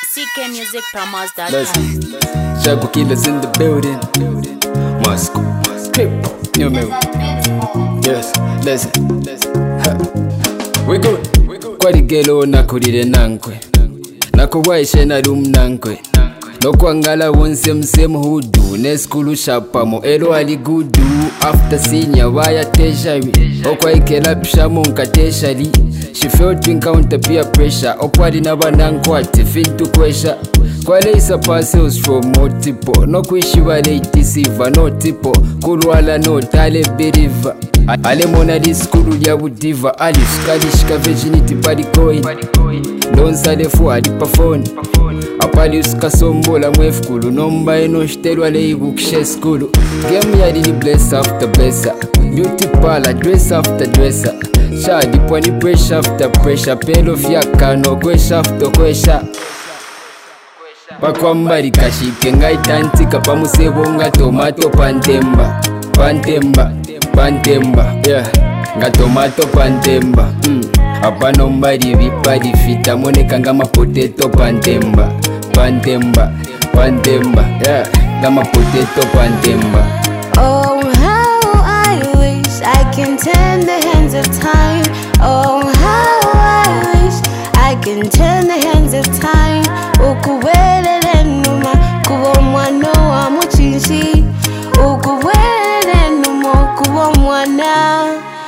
ckmusicpromos.com. Listen, Shabu Killers in the building. Moscow, Crip, new music. Yes, listen. We good. Kwali gelo nakulire nankwe. Nakuwaishe na room nankwe. Nokwangala wonse msemu hudu. Neskulu shapamo elo aligudu. After senior waya tertiary. Okwaikela pishamu nka tertiary. She felt to encounter peer pressure. Okwali nabanankwati feel to kwesha. Kwale isa parcels from multiple. No kwishiwa late silver no tipo. Kulwala no tale believe. Ale mona di skulu ya budiva. Ali skadishka virginity body coin. Donsa defu adipa phone. Apali uskasombola mwefukulu. Nomba eno shtelwa leibukishe skulu. Game ya dini bless after blesser. Beauty parlor dress after dresser. Shadi pwani pressure after pressure. Pelo fiaka no kwesha after kwesha. Pakwambari kashike ngaitantika pamusebo nga tomato pantemba. Pantemba, yeah. Nga tomato pantemba. Apano mbari vipari fita moneka nga mapotato pantemba. Pantemba, yeah. Nga mapotato pantemba. Oh, how I wish I can turn the hands of time. Oh, how I wish I can turn the hands of time. Ukuwelele numa kuwa mwana wa muchinshi. Ukuwelele numa kuwa mwana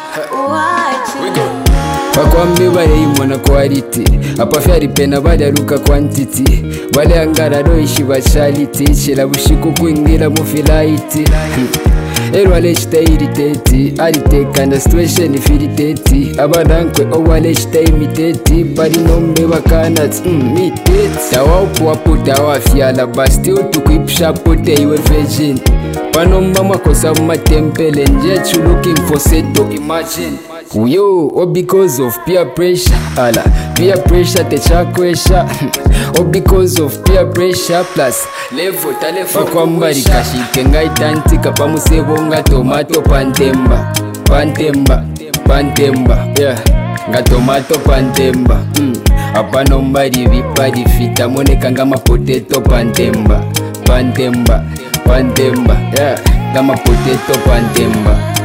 wachi. Pakwambe bale imona quality. Apafyari pena badaruka quantity. Bale angara doishi bachality. Chila bushiku kuingira mufilaiti. Ero alechita irritati. Ariteka na situation ifirritati. Abadankwe owalechita imitati. Bari nombe bakanati mitati. Tawaupu waputa wafyala. But still tukuipsha pote iwe virgin. Panomba makosa matempele. Njet you looking for seto. Imagine Uyo, or because of peer pressure. Ala, peer pressure techa kwesha. Or because of peer pressure plus level talefa kwambari kashike ngaitantika pamusebo nga tomato pantemba. Yeah. Nga tomato pantemba. Apano mbari vipari fita moneka nga mapotato pantemba. Yeah. Nga mapotato pantemba.